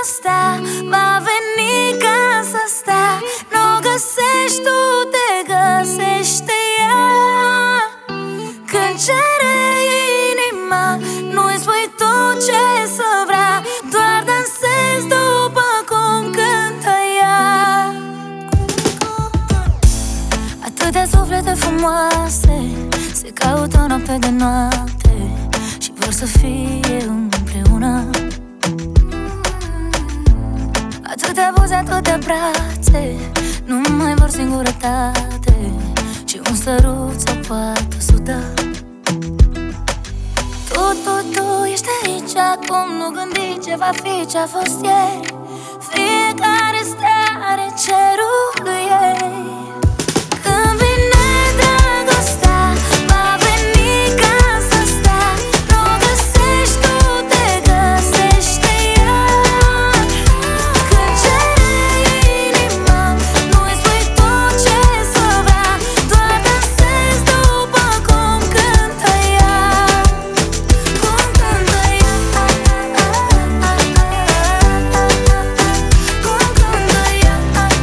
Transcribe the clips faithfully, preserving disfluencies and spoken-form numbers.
dragostea va veni ca să stea. N-o găsești tu, te găsește ea. Când cere inima, nu-i spui tu ce să vrea, doar dansezi după cum cântă ea. Atâtea suflete frumoase se caută noapte de noapte și vor să fie împreună. Atâtea buze, atâtea brațe, nu mai vor singurătate, ci un sărut sau poate o sută. Tu, tu, tu ești aici acum, nu gândi ce va fi, ce-a fost ieri. Fiecare stea are cerul lui ei. Când vine dragostea, va veni ca să stea. N-o găsești tu, te găsește ea. Când cere inima, nu-i spui tu ce să vrea, doar dansezi după cum cântă ea. Cum cântă ea. Cum cântă ea.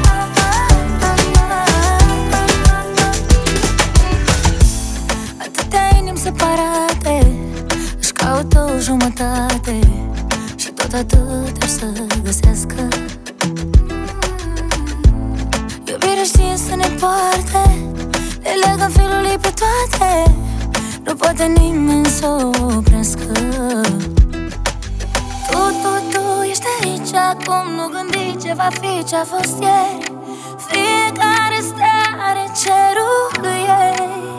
Atâtea inimi separate își caută o jumătate și tot atât ar să găsească. Iubirea știe să ne poarte, le leagă în firul ei pe toate, nu poate nimeni să o oprească. Tu, tu, tu ești aici acum, nu gândi ce va fi, ce-a fost ieri. Fiecare stea are cerul lui ei.